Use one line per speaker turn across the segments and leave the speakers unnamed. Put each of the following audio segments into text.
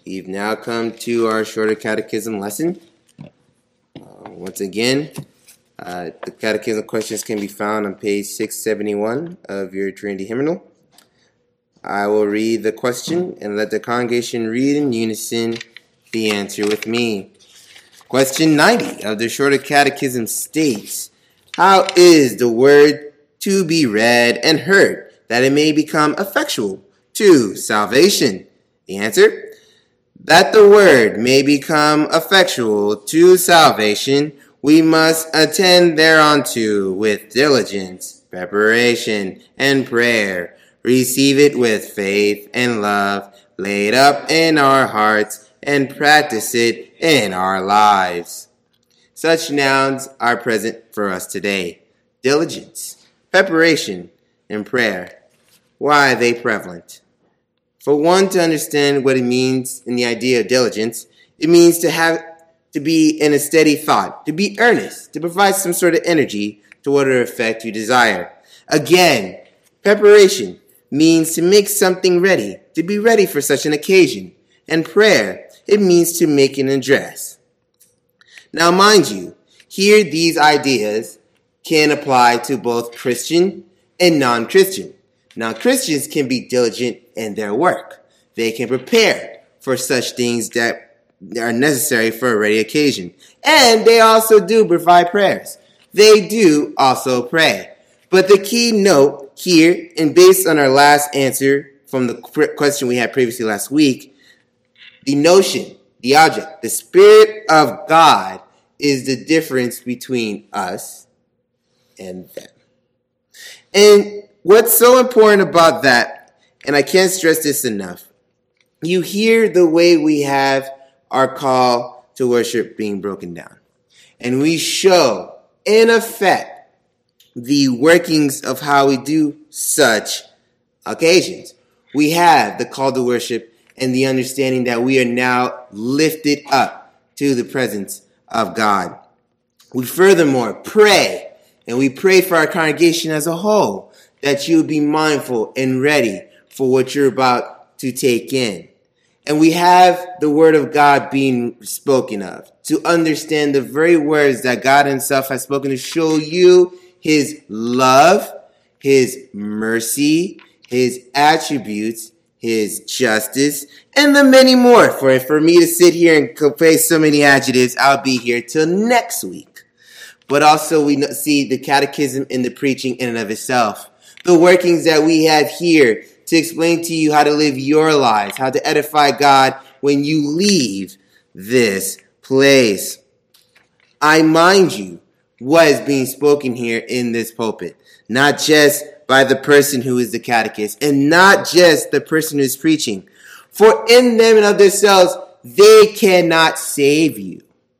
We've now come to our shorter catechism lesson. Once again, the catechism questions can be found on page 671 of your Trinity Hymnal. I will read the question and let the congregation read in unison the answer with me. Question 90 of the shorter catechism states, how is the word to be read and heard that it may become effectual to salvation? The answer, that the word may become effectual to salvation, we must attend thereunto with diligence, preparation, and prayer. Receive it with faith and love, laid up in our hearts, and practice it in our lives. Such nouns are present for us today. Diligence, preparation, and prayer. Why are they prevalent? For one to understand what it means in the idea of diligence, it means to be in a steady thought, to be earnest, to provide some sort of energy to whatever effect you desire. Again, preparation means to make something ready, to be ready for such an occasion. And prayer, it means to make an address. Now, mind you, here these ideas can apply to both Christian and non-Christian. Now, Christians can be diligent in their work. They can prepare for such things that are necessary for a ready occasion. And they also do provide prayers. They do also pray. But the key note here, and based on our last answer from the question we had previously last week, the notion, the object, the Spirit of God is the difference between us and them. And what's so important about that, and I can't stress this enough, you hear the way we have our call to worship being broken down. And we show, in effect, the workings of how we do such occasions. We have the call to worship and the understanding that we are now lifted up to the presence of God. We furthermore pray, and we pray for our congregation as a whole, that you be mindful and ready for what you're about to take in. And we have the word of God being spoken of, to understand the very words that God himself has spoken to show you his love, his mercy, his attributes, his justice, and the many more. For me to sit here and convey so many adjectives, I'll be here till next week. But also we see the catechism in the preaching in and of itself. The workings that we have here to explain to you how to live your lives, how to edify God when you leave this place. I mind you what is being spoken here in this pulpit, not just by the person who is the catechist and not just the person who is preaching. For in them and of themselves, they cannot save you.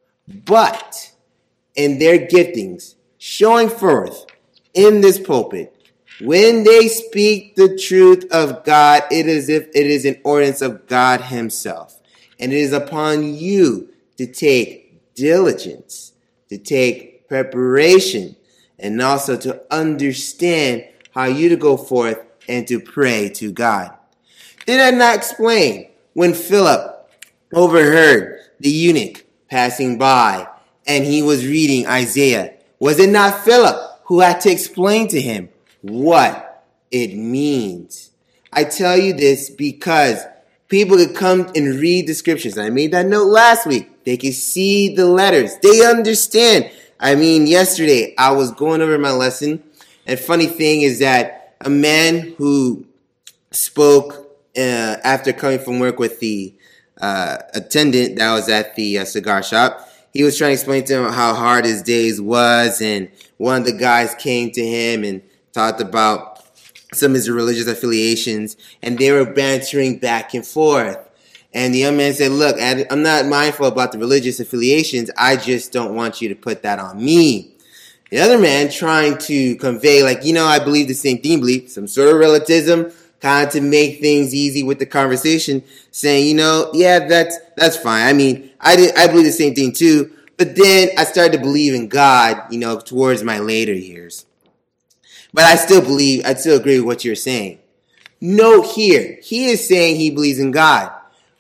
But in their giftings, showing forth in this pulpit, when they speak the truth of God, it is as if it is an ordinance of God himself. And it is upon you to take diligence, to take preparation, and also to understand how you to go forth and to pray to God. Did I not explain when Philip overheard the eunuch passing by and he was reading Isaiah? Was it not Philip who had to explain to him what it means? I tell you this because people could come and read the scriptures. I made that note last week. They can see the letters. They understand. Yesterday I was going over my lesson, and funny thing is that a man who spoke after coming from work with the attendant that was at the cigar shop, he was trying to explain to him how hard his days was, and one of the guys came to him and talked about some of his religious affiliations, and they were bantering back and forth. And the young man said, look, I'm not mindful about the religious affiliations. I just don't want you to put that on me. The other man trying to convey, I believe the same thing, believe some sort of relativism, kind of to make things easy with the conversation, saying, that's fine. I believe the same thing too. But then I started to believe in God, towards my later years. But I still agree with what you're saying. Note here, he is saying he believes in God.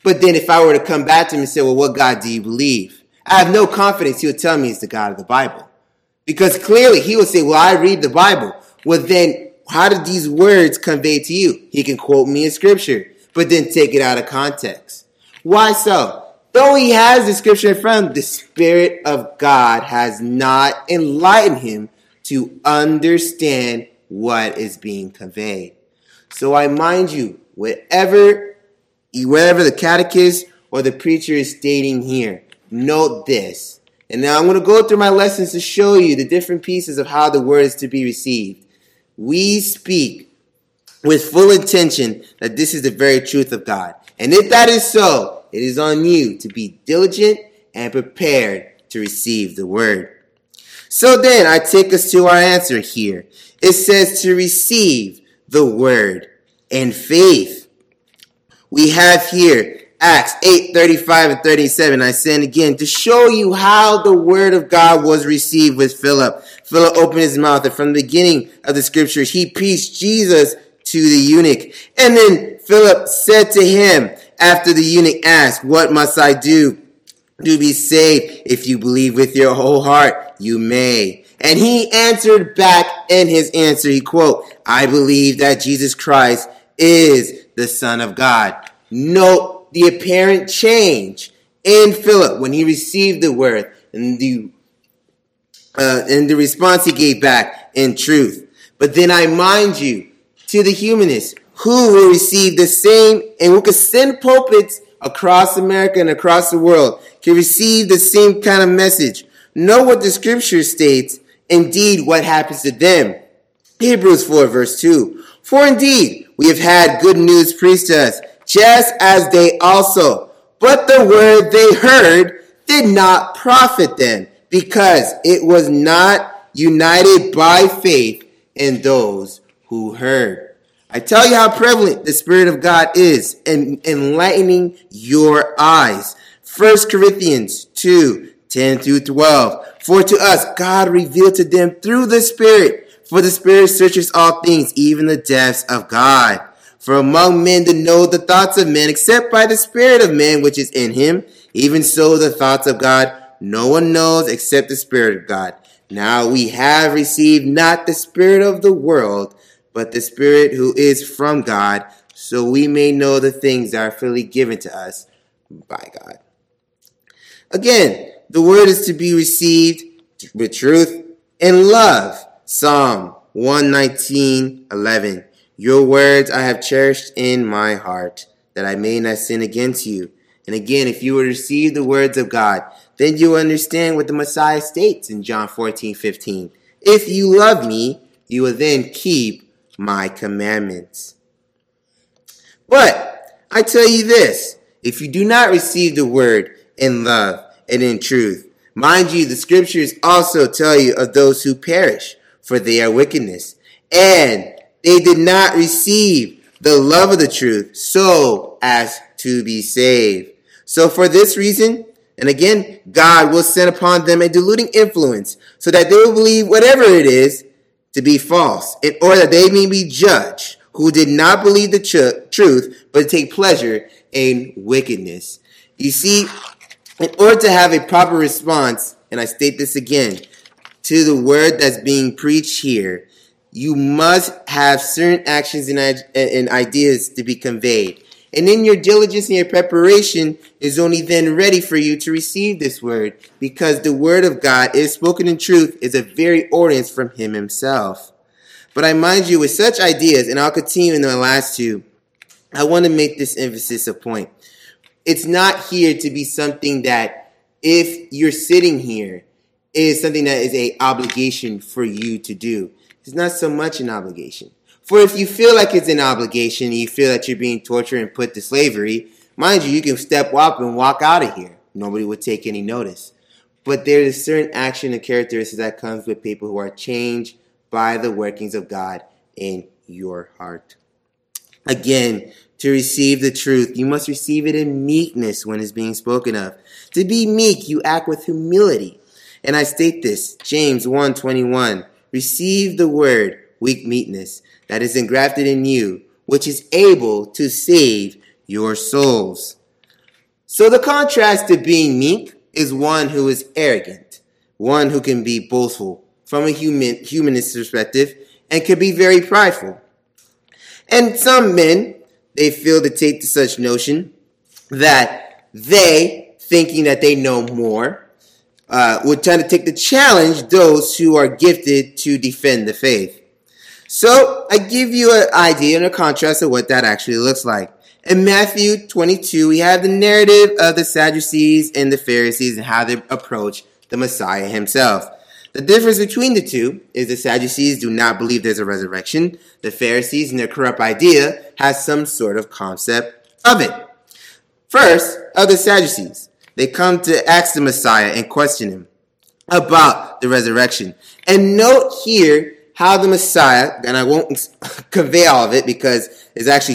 But then if I were to come back to him and say, well, what God do you believe? I have no confidence he would tell me it's the God of the Bible. Because clearly he would say, well, I read the Bible. Well, then how did these words convey to you? He can quote me in scripture, but then take it out of context. Why so? Though he has the scripture in front of him, the Spirit of God has not enlightened him to understand what is being conveyed. So I mind you, whatever the catechist or the preacher is stating here, note this. And now I'm going to go through my lessons to show you the different pieces of how the word is to be received. We speak with full intention that this is the very truth of God. And if that is so, it is on you to be diligent and prepared to receive the word. So then I take us to our answer here. It says to receive the word in faith. We have here Acts 8:35 and 37. I say again to show you how the word of God was received with Philip. Philip opened his mouth, and from the beginning of the scriptures, he preached Jesus to the eunuch. And then Philip said to him, after the eunuch asked, what must I do to be saved? If you believe with your whole heart, you may. And he answered back in his answer, he quote, I believe that Jesus Christ is the Son of God. Note the apparent change in Philip when he received the word and the response he gave back in truth. But then I mind you to the humanists who will receive the same and who can send pulpits across America and across the world can receive the same kind of message. Know what the scripture states, indeed what happens to them. Hebrews 4 verse 2. For indeed we have had good news preached to us, just as they also. But the word they heard did not profit them, because it was not united by faith in those who heard. I tell you how prevalent the Spirit of God is in enlightening your eyes. 1 Corinthians 2:10-12. For to us God revealed to them through the Spirit, for the Spirit searches all things, even the depths of God. For among men to know the thoughts of men, except by the Spirit of man which is in him, even so the thoughts of God no one knows except the Spirit of God. Now we have received not the spirit of the world, but the Spirit who is from God, so we may know the things that are freely given to us by God. Again, the word is to be received with truth and love. Psalm 119:11. Your words I have cherished in my heart, that I may not sin against you. And again, if you will receive the words of God, then you will understand what the Messiah states in John 14:15. If you love me, you will then keep my commandments. But I tell you this, if you do not receive the word in love and in truth, mind you, the scriptures also tell you of those who perish, for they are wickedness. And they did not receive the love of the truth so as to be saved. So for this reason, and again, God will send upon them a deluding influence so that they will believe whatever it is to be false, in order that they may be judged who did not believe the truth but take pleasure in wickedness. You see, in order to have a proper response, and I state this again, to the word that's being preached here, you must have certain actions and ideas to be conveyed. And in your diligence and your preparation is only then ready for you to receive this word, because the word of God is spoken in truth, is a very ordinance from him himself. But I mind you, with such ideas, and I'll continue in the last two, I want to make this emphasis a point. It's not here to be something that, if you're sitting here, is something that is an obligation for you to do. It's not so much an obligation. For if you feel like it's an obligation, and you feel that you're being tortured and put to slavery, mind you can step up and walk out of here. Nobody would take any notice. But there's a certain action and characteristics that comes with people who are changed by the workings of God in your heart. Again, to receive the truth, you must receive it in meekness when it's being spoken of. To be meek, you act with humility. And I state this, James 1:21. Receive the word, weak meekness, that is engrafted in you, which is able to save your souls. So the contrast to being meek is one who is arrogant, one who can be boastful from a humanist perspective and can be very prideful. And some men, they feel to take to such notion that they, thinking that they know more, would try to take to challenge those who are gifted to defend the faith. So I give you an idea and a contrast of what that actually looks like. In Matthew 22, we have the narrative of the Sadducees and the Pharisees and how they approach the Messiah himself. The difference between the two is the Sadducees do not believe there's a resurrection. The Pharisees, in their corrupt idea, have some sort of concept of it. First, of the Sadducees, they come to ask the Messiah and question him about the resurrection. And note here how the Messiah, and I won't convey all of it because it's actually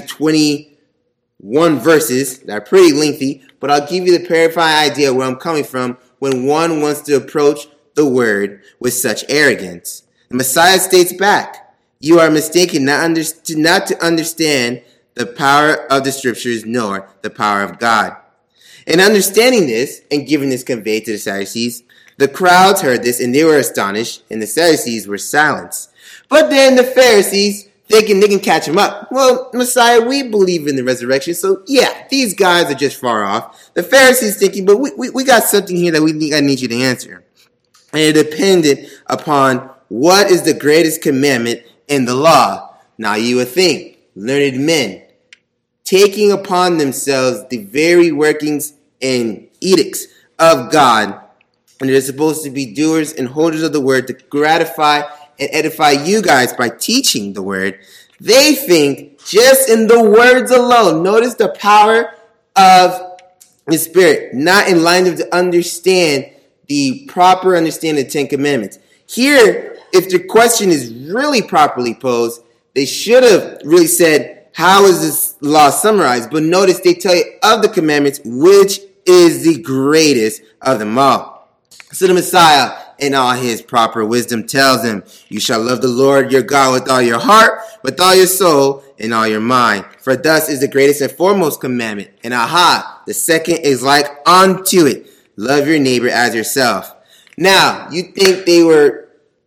21 verses that are pretty lengthy, but I'll give you the paraphrased idea where I'm coming from when one wants to approach the word with such arrogance. The Messiah states back, "You are mistaken not to understand the power of the scriptures nor the power of God." In understanding this and giving this conveyed to the Sadducees, the crowds heard this and they were astonished, and the Sadducees were silenced. But then the Pharisees, thinking they can catch him up. "Well, Messiah, we believe in the resurrection, so yeah, these guys are just far off." The Pharisees thinking, "But we got something here that I need you to answer." And it depended upon what is the greatest commandment in the law. Now you would think, learned men, taking upon themselves the very workings and edicts of God, and they're supposed to be doers and holders of the word to gratify and edify you guys by teaching the word. They think just in the words alone, notice the power of the Spirit, not enlightened them to understand the proper understanding of the Ten Commandments. Here, if the question is really properly posed, they should have really said, how is this law summarized? But notice they tell you of the commandments, which is the greatest of them all. So the Messiah, in all his proper wisdom, tells them, "You shall love the Lord your God with all your heart, with all your soul, and all your mind. For thus is the greatest and foremost commandment. And the second is like unto it. Love your neighbor as yourself." Now, you think they were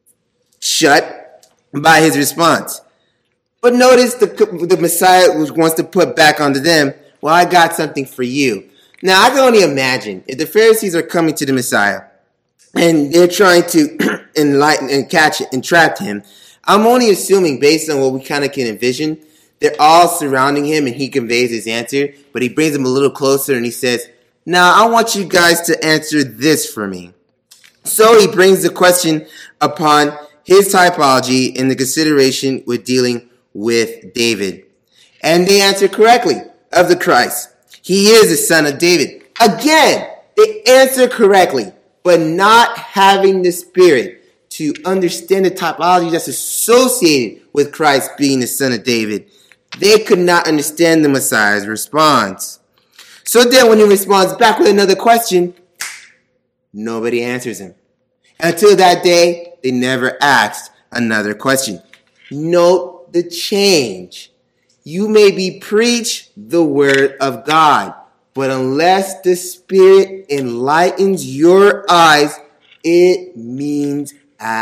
shut by his response. But notice the Messiah wants to put back onto them, "Well, I got something for you." Now, I can only imagine if the Pharisees are coming to the Messiah and they're trying to enlighten and catch it and trap him, I'm only assuming based on what we kind of can envision, they're all surrounding him and he conveys his answer, but he brings them a little closer and he says, "Now, I want you guys to answer this for me." So he brings the question upon his typology in the consideration with dealing with David. And they answer correctly of the Christ. He is the son of David. Again, they answer correctly, but not having the Spirit to understand the typology that's associated with Christ being the son of David. They could not understand the Messiah's response. So then when he responds back with another question, nobody answers him. Until that day, they never asked another question. Note the change. You may be preached the word of God, but unless the Spirit enlightens your eyes, it means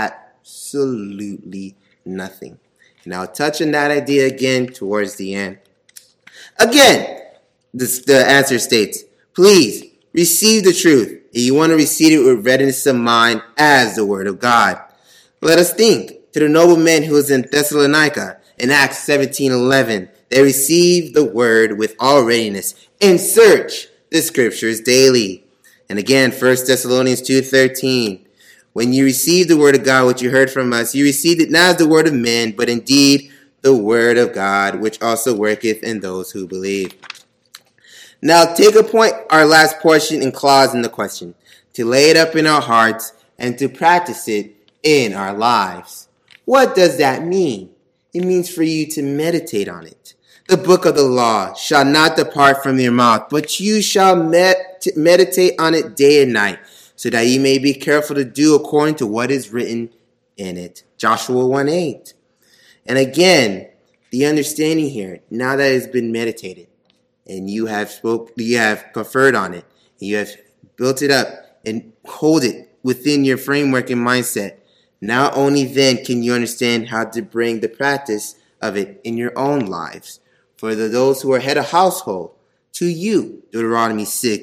absolutely nothing. And I'll touch on that idea again towards the end. Again, the answer states, "Please receive the truth. And you want to receive it with readiness of mind as the word of God." Let us think to the noble men who was in Thessalonica in Acts 17:11. They received the word with all readiness and search the scriptures daily. And again, 1 Thessalonians 2:13. "When you received the word of God, which you heard from us, you received it not as the word of men, but indeed the word of God, which also worketh in those who believe." Now take a point, our last portion and clause in the question, to lay it up in our hearts and to practice it in our lives. What does that mean? It means for you to meditate on it. "The book of the law shall not depart from your mouth, but you shall meditate on it day and night, so that you may be careful to do according to what is written in it." Joshua 1:8. And again, the understanding here, now that it's been meditated, and you have conferred on it, and you have built it up and hold it within your framework and mindset, not only then can you understand how to bring the practice of it in your own lives. For those who are head of household, to you, Deuteronomy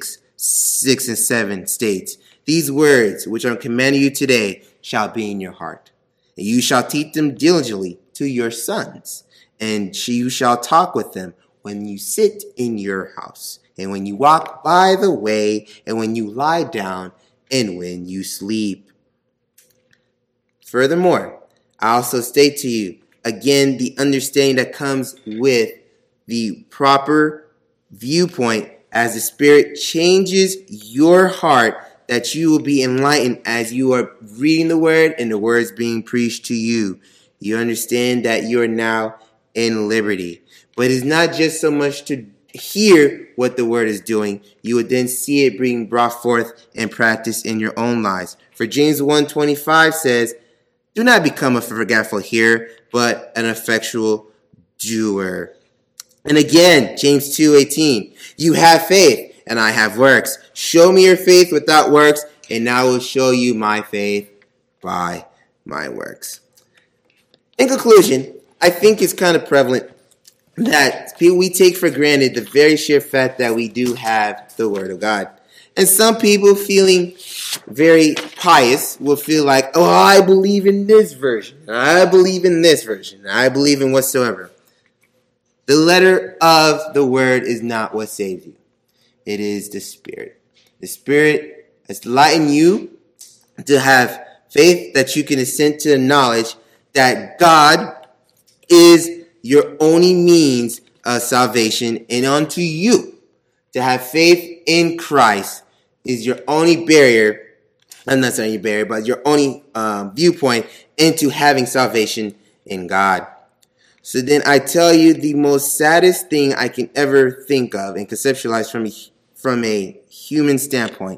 6 and 7 states, these words which I'm commanding you today shall be in your heart, and you shall teach them diligently to your sons, and you shall talk with them when you sit in your house, and when you walk by the way, and when you lie down, and when you sleep. Furthermore, I also state to you, again, the understanding that comes with the proper viewpoint as the Spirit changes your heart, that you will be enlightened as you are reading the Word and the Word is being preached to you. You understand that you are now in liberty. But it's not just so much to hear what the Word is doing. You would then see it being brought forth and practiced in your own lives. For James 1:25 says, do not become a forgetful hearer, but an effectual doer. And again, James 2:18, you have faith, and I have works. Show me your faith without works, and I will show you my faith by my works. In conclusion, I think it's kind of prevalent that we take for granted the very sheer fact that we do have the Word of God. And some people feeling very pious will feel like, oh, I believe in this version. I believe in this version. I believe in whatsoever. The letter of the Word is not what saves you. It is the Spirit. The Spirit has enlightened you to have faith that you can ascend to the knowledge that God is your only means of salvation, and unto you to have faith in Christ is your only barrier, I'm not saying your barrier, but your only viewpoint into having salvation in God. So then I tell you, the most saddest thing I can ever think of and conceptualize from a human standpoint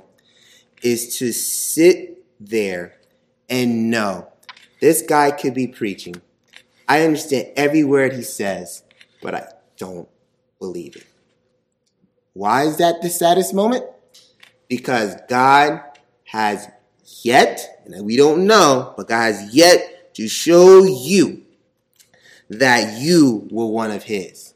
is to sit there and know this guy could be preaching. I understand every word he says, but I don't believe it. Why is that the saddest moment? Because God has yet, and we don't know, but God has yet to show you that you were one of His.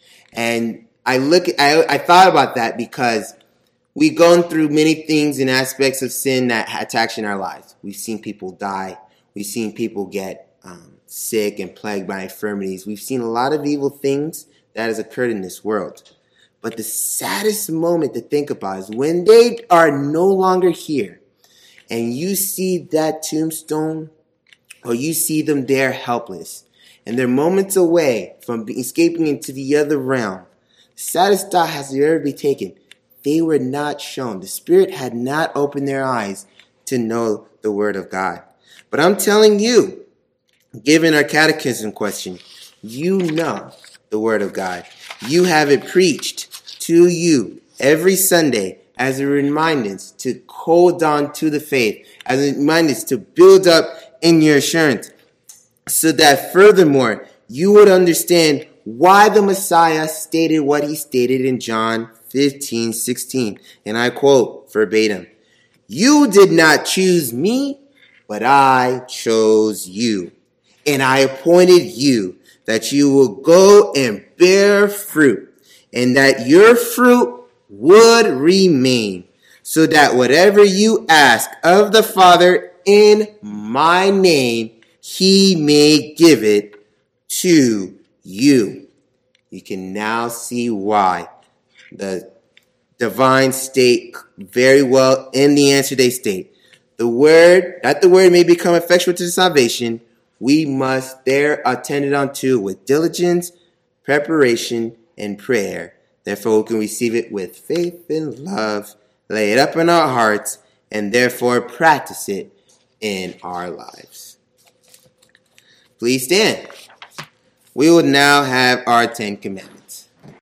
And I thought about that because we've gone through many things and aspects of sin that attach in our lives. We've seen people die. We've seen people get sick and plagued by infirmities. We've seen a lot of evil things that has occurred in this world. But the saddest moment to think about is when they are no longer here and you see that tombstone, or you see them there helpless and they're moments away from escaping into the other realm. The saddest thought has to ever be taken. They were not shown. The Spirit had not opened their eyes to know the Word of God. But I'm telling you, given our catechism question, you know the Word of God. You have it preached to you every Sunday as a reminder to hold on to the faith, as a reminder to build up in your assurance, so that furthermore you would understand why the Messiah stated what he stated in John 15:16. And I quote verbatim, "You did not choose me, but I chose you. And I appointed you that you will go and bear fruit, and that your fruit would remain, so that whatever you ask of the Father in my name, he may give it to you." You can now see why the divine state very well in the answer they state. The word, that the word may become effectual to salvation, we must there attend it unto with diligence, preparation, and prayer. Therefore, we can receive it with faith and love, lay it up in our hearts, and therefore practice it in our lives. Please stand. We will now have our 10 Commandments.